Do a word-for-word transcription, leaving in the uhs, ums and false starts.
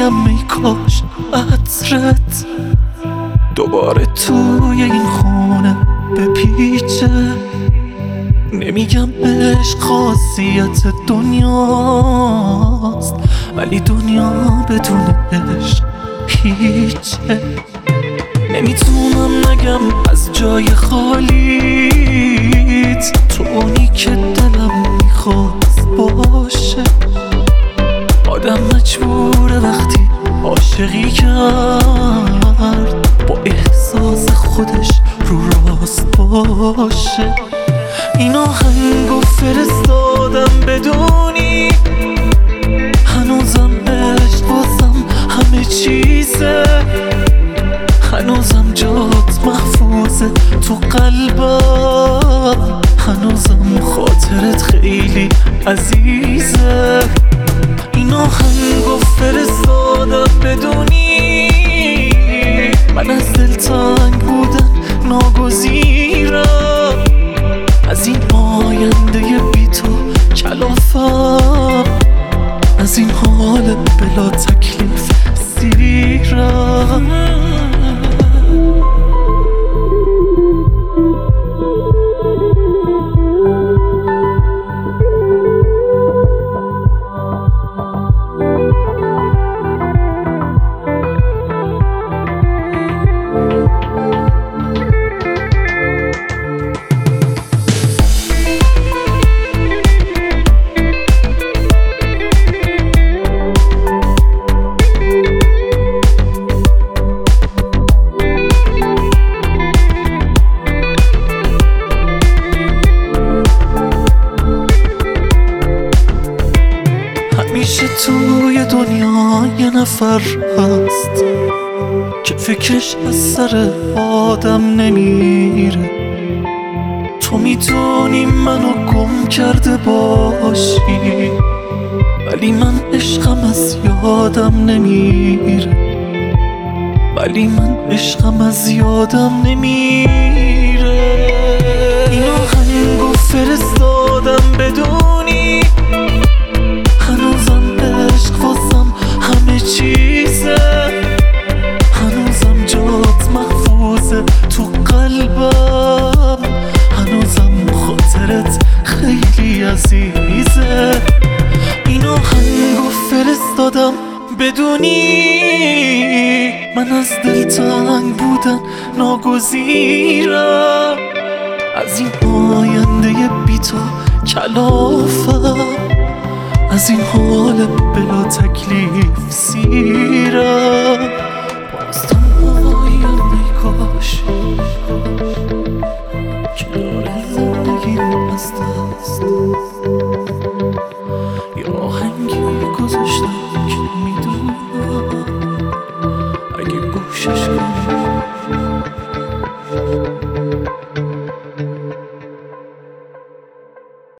تویم ای کاش عطرت دوباره توی این خونه بپیچه. نمیگم عشق خاصیت دنیاست، ولی دنیا بدون عشق هیچه. نمیتونم نگم از جای خالیت، تو اونی که دلم میخواست باشه. آدم مجبوره وقتی عاشقی کرد با احساس خودش رو راست باشه. این آهنگو فرستادم بدونی هنوزم عشق واسم همه چیزه، هنوزم جات محفوظه تو قلبم، هنوزم خاطرت خیلی عزیزه. این آهنگو فرستادم بدونی من از دل تنگ بودن ناگزیرم، از این آینده بی تو کلافم، از این حال بلا تکلیف سیرم. همیشه توی دنیا یه نفر هست که فکرش از سر آدم نمیره. تو میدونی منو گم کرده باشی، ولی من عشقم از یادم نمیره، ولی من عشقم از یادم نمیره. این آهنگو فرستادم بدونی هنوزم عشق واسم همه چیزه، هنوزم جات محفوظه تو قلبم، هنوزم خاطرت خیلی عزیزه. این آهنگو فرستادم بدونی من از دل تنگ بودن ناگزیرم، از این آینده بی تو کلافم، از این حال بلا تکلیف سیرم. باز تنهاییم ای کاش کنار زندگیم از دست یه آهنگی گذاشتم که میدونم اگه گوشش